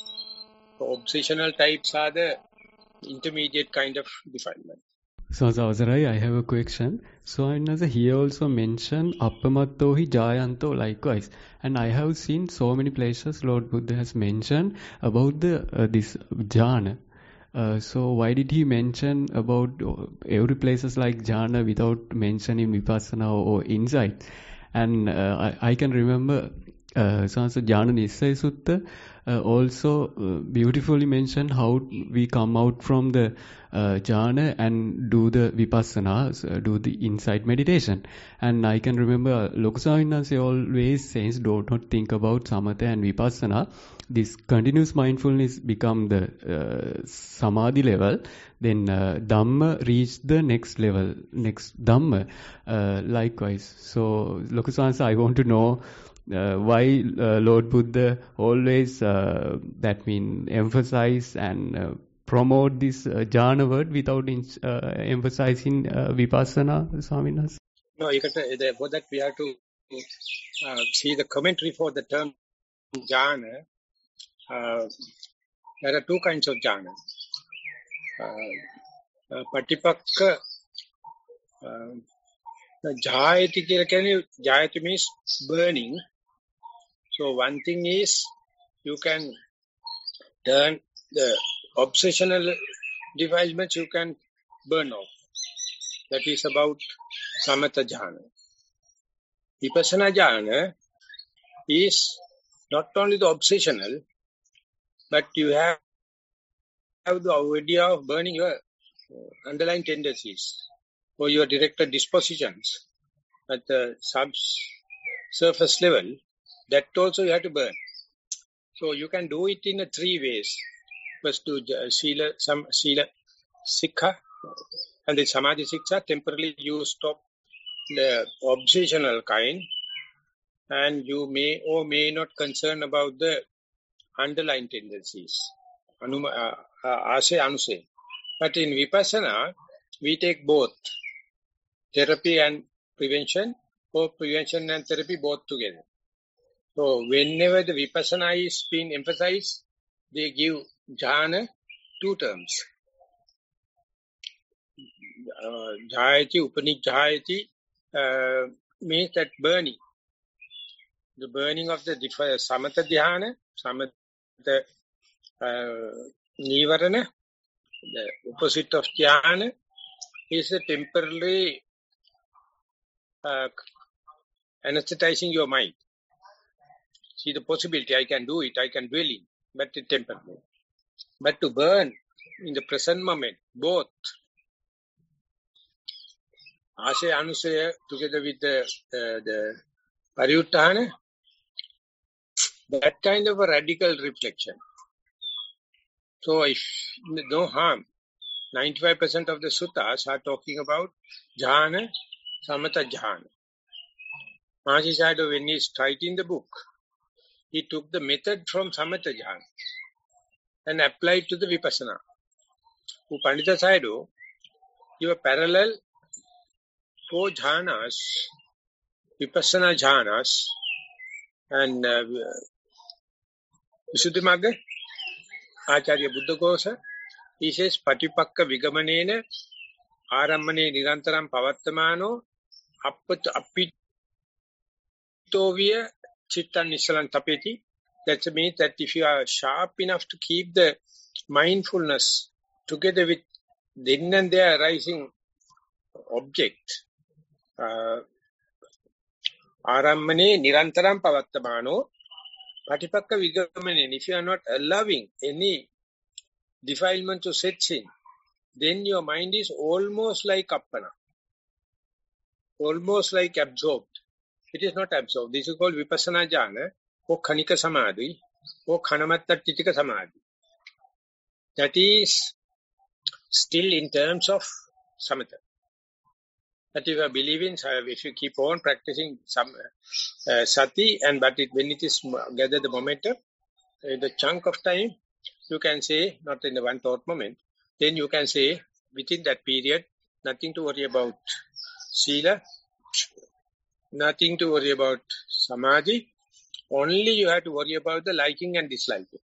So obsessional types are the intermediate kind of defilement. So, Savasarai, I have a question. So, another here also mentioned Appamattohi Jayanto likewise. And I have seen so many places Lord Buddha has mentioned about the uh, this jhana. Uh, so, why did he mention about every places like jhana without mentioning vipassana or, or insight? And uh, I, I can remember uh, so Jhana Nissaya Sutta uh, also uh, beautifully mentioned how we come out from the uh, jhana and do the vipassana, so do the insight meditation. And I can remember Lokusavinase always says, do not think about samatha and vipassana. This continuous mindfulness become the uh, samadhi level. Then uh, Dhamma reach the next level, next Dhamma. Uh, likewise. So Lokusavinase, I want to know Uh, why uh, Lord Buddha always uh, that mean emphasize and uh, promote this uh, jhana word without in, uh, emphasizing uh, vipassana, Swaminathan? No, you can, for that we have to uh, see the commentary for the term jhana. Uh, there are two kinds of jhana. Uh, uh, Patipakka uh, jayati kiyala jayati means burning. So one thing is you can turn the obsessional defilements, you can burn off. That is about samatha jhana. Vipassana jhana is not only the obsessional, but you have, have the idea of burning your underlying tendencies or your directed dispositions at the sub surface level, that also you have to burn. So you can do it in a three ways. First do uh, Sila, some Sila Sikha, and the Samadhi Sikha, temporarily you stop the obsessional kind, and you may or may not concern about the underlying tendencies. Anuma, uh, uh, ase, anuse. But in Vipassana, we take both therapy and prevention, or prevention and therapy both together. So whenever the Vipassana is being emphasized, they give jhana two terms. Uh, jhayati, upanijhayati uh, means that burning. The burning of the samatha dhyana, samatha uh, nivarana, the opposite of dhyana, is a temporary uh, anesthetizing your mind. See the possibility, I can do it, I can dwell in, but it's temporary. But to burn in the present moment, both Asaya Anusaya together with the, uh, the Pariyuttana, that kind of a radical reflection. So if no harm, ninety-five percent of the suttas are talking about jhana, samatha jhana. Mahasi Sayadaw, when he's writing the book, he took the method from samatha jhana and applied to the vipassana. For Pandita Sayadaw, you have parallel four jhanas, vipassana jhanas, and uh, Visuddhimagga, Acharya Buddhaghosa, he says, Patipakka Vigamanena, Arammane Nirantaram Pavattamano, Appitovia, Chittan Nisalan Tapeti. That means that if you are sharp enough to keep the mindfulness together with then and there arising object, uh, Arammane Nirantaram Pavattamano, Patipakka Vigamanena, if you are not allowing any defilement to set in, then your mind is almost like appana, almost like absorbed. It is not absorbed. This is called vipassana jhana, or khanika samadhi, or khanamatta titika samadhi. That is still in terms of samatha. But if you believe in, if you keep on practicing some uh, sati, and but it, when it is gather the momentum, uh, the chunk of time, you can say, not in the one thought moment, then you can say, within that period, nothing to worry about sila, nothing to worry about samadhi, only you have to worry about the liking and disliking.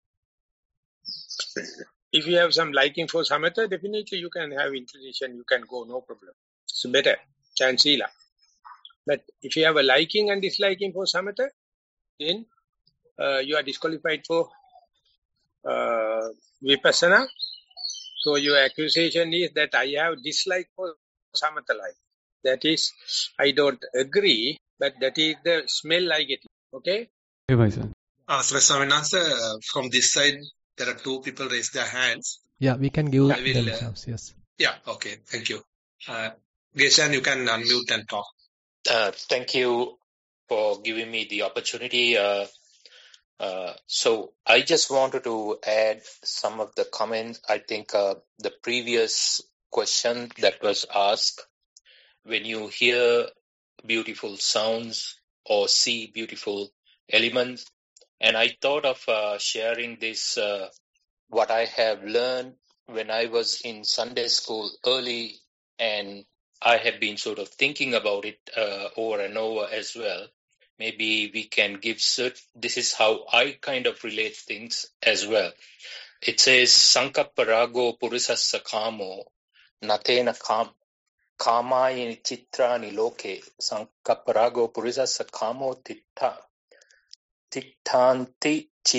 If you have some liking for samatha, definitely you can have inclination, you can go, no problem. It's better than sila. But if you have a liking and disliking for samatha, then uh, you are disqualified for Uh, vipassana. So your accusation is that I have dislike for samatha life. That is, I don't agree, but that is the smell I get. Okay? Hey, sir. Uh, so, Swaminatha, uh, from this side, there are two people raise their hands. Yeah, we can give I will, them uh, chance, yes. Yeah, okay, thank you. Uh, Geshan, you can unmute and talk. Uh, thank you for giving me the opportunity. Uh, Uh, so I just wanted to add some of the comments. I think uh, the previous question that was asked, when you hear beautiful sounds or see beautiful elements, and I thought of uh, sharing this, uh, what I have learned when I was in Sunday school early, and I have been sort of thinking about it uh, over and over as well. Maybe we can give cert. This is how I kind of relate things as well. It says, Sankapparago Purusassa Kamo Natena Kam Kamayini Chitrani Loke Sankapparago Purusassa Kamo Titta Tittanti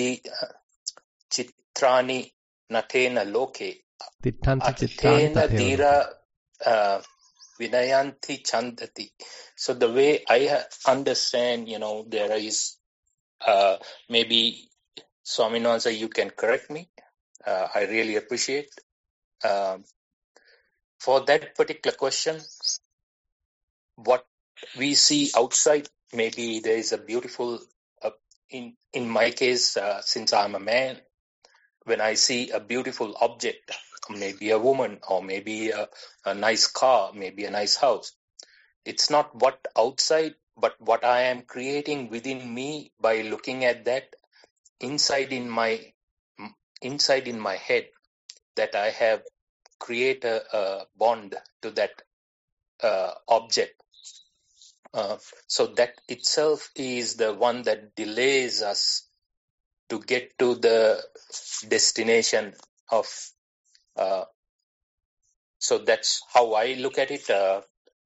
Chitrani Natena Loke Tittanti chittani Atena tatheva. Dira uh, Vinayanti Chandati. So the way I understand, you know, there is uh, maybe Swaminatha, you can correct me. Uh, I really appreciate. Um, for that particular question, what we see outside maybe there is a beautiful, uh, in, in my case, uh, since I'm a man, when I see a beautiful object, maybe a woman or maybe a, a nice car, maybe a nice house, it's not what outside, but what I am creating within me by looking at that inside in my, inside in my head, that I have create a, a bond to that uh, object. Uh, so that itself is the one that delays us to get to the destination of. Uh, so that's how I look at it. Uh,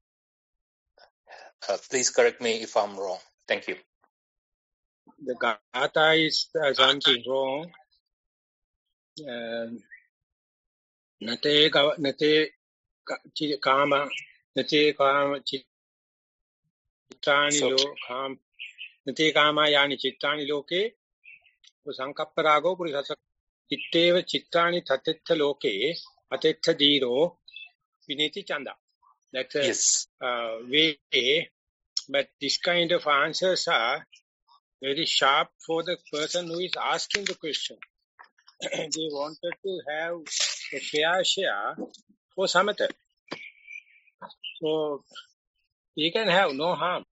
uh, please correct me if I'm wrong. Thank you. The Gatha is uh, something wrong. Um, Nate ka- nate ka- chi- kama nate kama chittani So, lo kam nate kama yani chittani loke sankapparago purisasa itteva chittani tatetta loke atetta diro viniti chanda. That's a yes. uh, way, but this kind of answers are very sharp for the person who is asking the question. They wanted to have a fair share for samatha. So he can have no harm.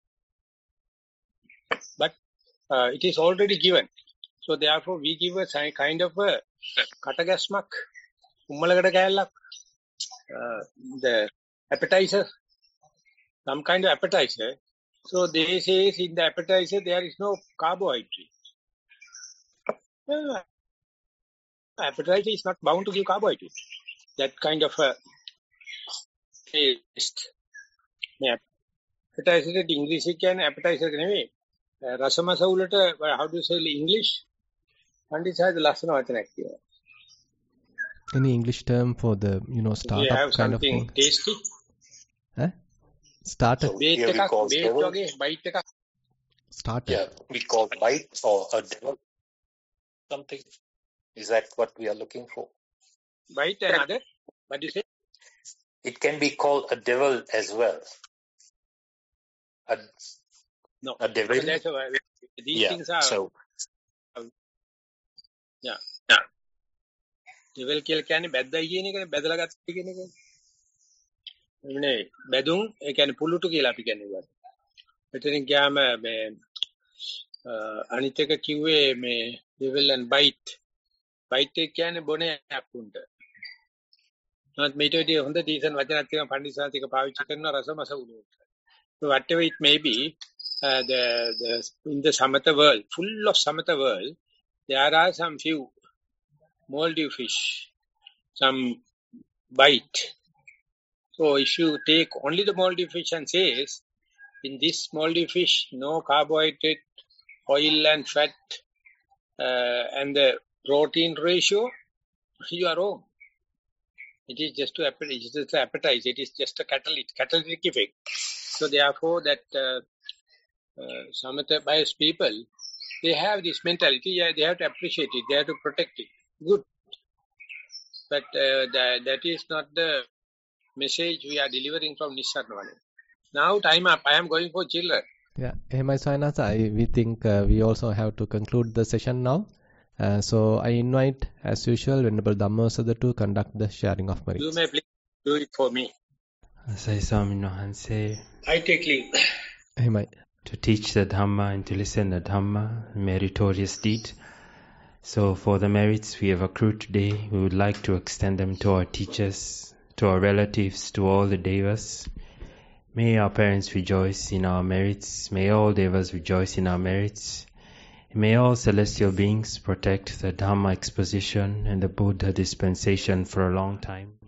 But uh, it is already given. So therefore we give a si- kind of a katagasmak, ummalagada kayallak, uh, the appetizer, some kind of appetizer. So they say in the appetizer there is no carbohydrate. Uh, appetizer is not bound to give carbohydrate. That kind of a taste. Yeah. Appetizer in English can appetizer නෙවෙයි. රසමස උලට how do you say in English? පණ්ඩිතයද ලස්සන වචනයක් කියනවා. Any English term for the, you know, You startup have kind of something thing? tasty. Eh? Starter. So Bait here we එකක් call bait devil. වගේ bite එකක්. Starter. Yeah, we call bite or a devil. Something. Is that what we are looking for? Bite another. What do you say? It can be called a devil as well. A, No. a devil. So that's why these Yeah. things are So yeah. Yeah. Devil කියලා කියන්නේ බැද්දයි කියන එකනේ බැදලා ගත්ත කියන එකනේ. එන්නේ බැදුම් ඒ කියන්නේ පුලුටු කියලා අපි කියන්නේ. මෙතනින් ගියාම මේ අනිත් එක කිව්වේ මේ devil and bite. Bite එක කියන්නේ බොනයක් උන්ට. නමුත් මේට විදිය හොඳ ඩීසන් වචනක් තියෙනවා පණ්ඩිතසාතික පාවිච්චි කරන රසමස උලුවට. So whatever it may be, uh, the the in the samatha world, full of samatha world, there are some few moldy fish, some bite. So if you take only the moldy fish and says, in this moldy fish, no carbohydrate, oil and fat, uh, and the protein ratio, you are wrong. It is just to appetize. It is just appetize. It is just a catalytic, catalytic effect. So therefore, that uh, uh, samatha bias people, they have this mentality. Yeah, they have to appreciate it. They have to protect it. Good, but uh, that that is not the message we are delivering from Nissarnavana. Now time up. I am going for children. Yeah, Ehmai Swainatha, I we think uh, we also have to conclude the session now. Uh, so I invite, as usual, Venerable Dhammasada to conduct the sharing of merits. You may please do it for me. Asai Swamin Wahanse, I take leave. Ehmai. to teach the Dhamma and to listen the Dhamma, meritorious deed. So for the merits we have accrued today, we would like to extend them to our teachers, to our relatives, to all the Devas. May our parents rejoice in our merits. May all Devas rejoice in our merits. May all celestial beings protect the Dhamma exposition and the Buddha dispensation for a long time.